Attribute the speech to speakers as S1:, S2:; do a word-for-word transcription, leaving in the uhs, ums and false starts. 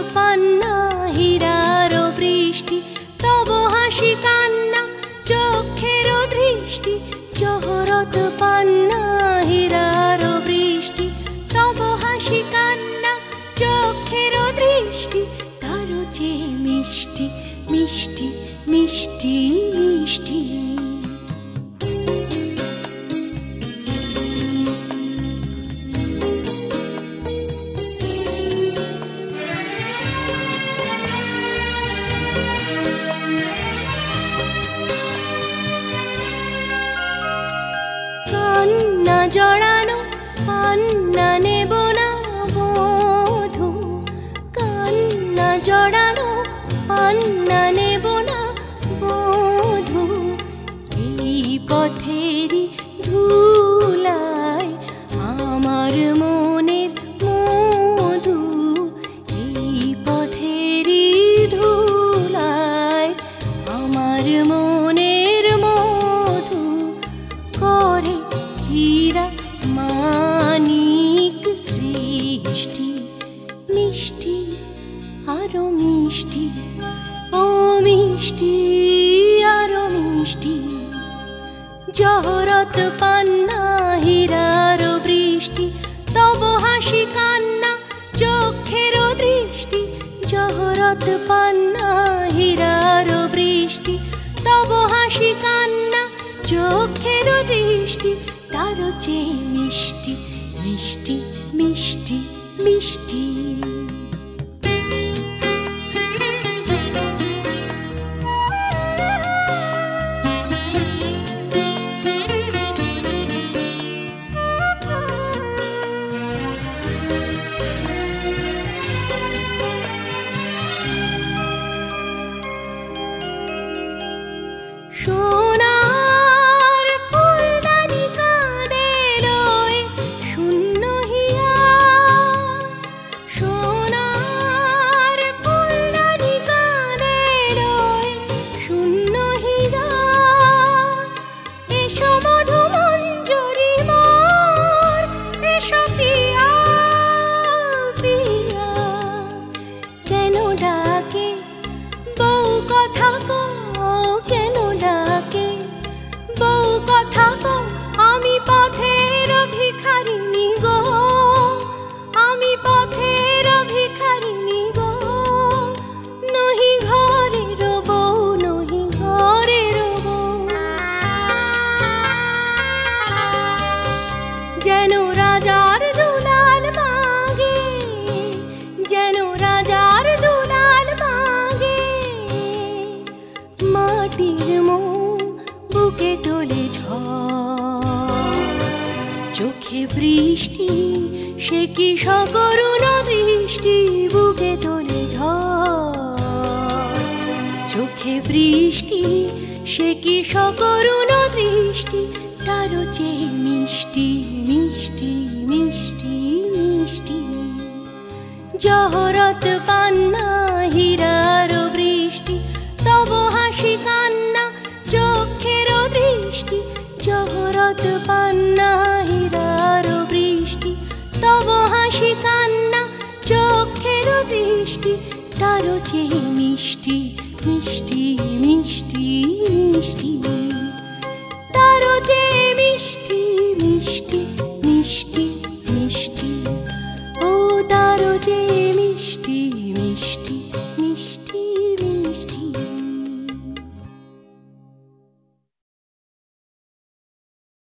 S1: পান্না হীরার বৃষ্টি, তব হাসি কান্না চোখের দৃষ্টি। জহরত পান্না হীরার বৃষ্টি, তব হাসি কান্না চোখের দৃষ্টি। তারও যে মিষ্টি মিষ্টি মিষ্টি মিষ্টি। কান্না জড়ানো পান্না নেব না বধূ, কান্না জড়ানো পান্না নেব না বধূ। এই পথেরই ধুলায় আমার মনের মধু, এই পথেরই ধুলায় আমার মনের মধু। করে হীরা মানিক সৃষ্টি, মিষ্টি আরো মিষ্টি, ও মিষ্টি আরো মিষ্টি। জহরত পান্না হীরার বৃষ্টি, তব হাসি কান্না চোখের দৃষ্টি। জহরত পান্না হীরার বৃষ্টি, তব হাসি কান্না চোখের দৃষ্টি। তারও যে মিষ্টি মিষ্টি মিষ্টি মিষ্টি। সোনার ফুলদানি কাঁদে রয়ে শূন্য হিয়া, সোনার ফুলদানি কাঁদে রয়ে শূন্য হিয়া। এসো মধু মঞ্জরি মোর, এসো পিয়া পিয়া। কেন ডাকে বউ কথা কো, কেন ডাকে বউ কথা কো। আমি পথের ভিখারিণী গো, আমি পথের ভিখারিণী গো। নহি ঘরের বউ, নহি ঘরের বউ। যেন রাজার দুলাল মাগে, যেন রাজার দুলাল মাগে। মাটির মৌ বুকে তোলে ঝড়, চোখে বৃষ্টি সে কি সকরুণ দৃষ্টি। বুকে তোলে ঝড়, চোখে বৃষ্টি সে কি সকরুণ দৃষ্টি। তারও যে মিষ্টি মিষ্টি মিষ্টি মিষ্টি। জহরত পান্না হীরার বৃষ্টি, তব হাসি কান্না চোখের দৃষ্টি। জহরত পান্না হীরার বৃষ্টি, তব হাসি কান্না চোখের দৃষ্টি। তারও যে মিষ্টি মিষ্টি মিষ্টি মিষ্টি। তারও যে